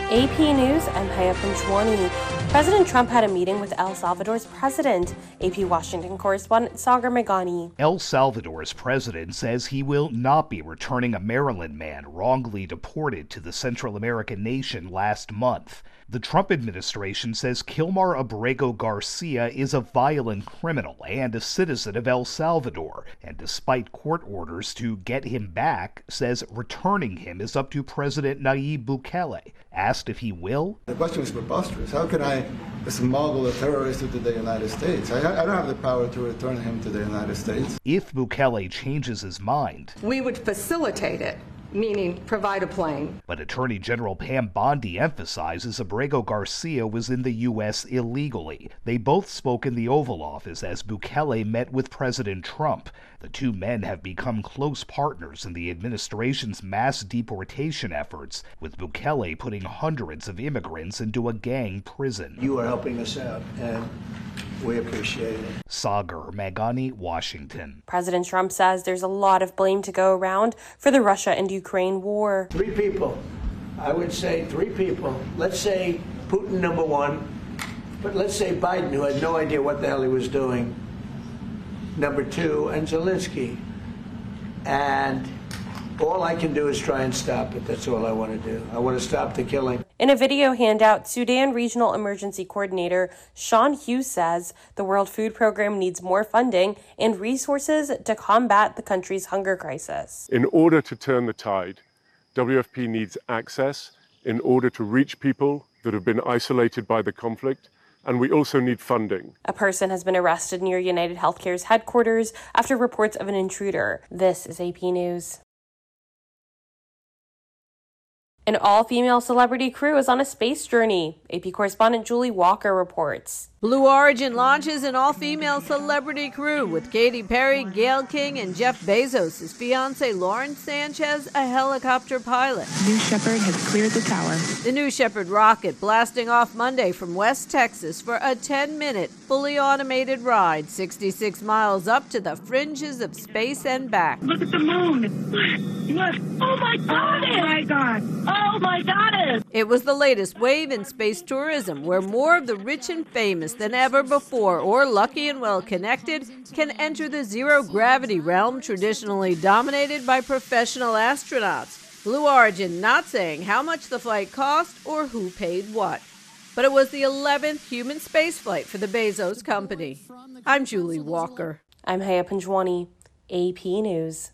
AP News, I'm Haya Panchwani. President Trump had a meeting with El Salvador's president. AP Washington correspondent Sagar Meghani. El Salvador's president says he will not be returning a Maryland man wrongly deported to the Central American nation last month. The Trump administration says Kilmar Abrego Garcia is a violent criminal and a citizen of El Salvador, and despite court orders to get him back, says returning him is up to President Nayib Bukele. Asked if he will, the question is preposterous. How can I smuggle a terrorist into the United States? I don't have the power to return him to the United States. If Bukele changes his mind, we would facilitate it, meaning provide a plane. But Attorney General Pam Bondi emphasizes Abrego Garcia was in the U.S. illegally. They both spoke in the Oval Office as Bukele met with President Trump. The two men have become close partners in the administration's mass deportation efforts, with Bukele putting hundreds of immigrants into a gang prison. You are helping us out, and we appreciate it. Sagar Meghani, Washington. President Trump says there's a lot of blame to go around for the Russia and Ukraine war. 3 people. I would say 3 people. Let's say Putin, number 1. But let's say Biden, who had no idea what the hell he was doing, number 2, and Zelensky. And all I can do is try and stop it. That's all I want to do. I want to stop the killing. In a video handout, Sudan Regional Emergency Coordinator Sean Hughes says the World Food Program needs more funding and resources to combat the country's hunger crisis. In order to turn the tide, WFP needs access in order to reach people that have been isolated by the conflict, and we also need funding. A person has been arrested near United Healthcare's headquarters after reports of an intruder. This is AP News. An all-female celebrity crew is on a space journey. AP correspondent Julie Walker reports. Blue Origin launches an all-female celebrity crew with Katy Perry, Gayle King, and Jeff Bezos' fiancée Lauren Sanchez, a helicopter pilot. New Shepard has cleared the tower. The New Shepard rocket blasting off Monday from West Texas for a 10-minute, fully automated ride, 66 miles up to the fringes of space and back. Look at the moon. Look. Oh my God. Oh my God. Oh my God. It was the latest wave in space tourism, where more of the rich and famous than ever before, or lucky and well connected, can enter the zero-gravity realm traditionally dominated by professional astronauts. Blue Origin not saying how much the flight cost or who paid what. But it was the 11th human spaceflight for the Bezos company. I'm Julie Walker. I'm Haya Panchwani, AP News.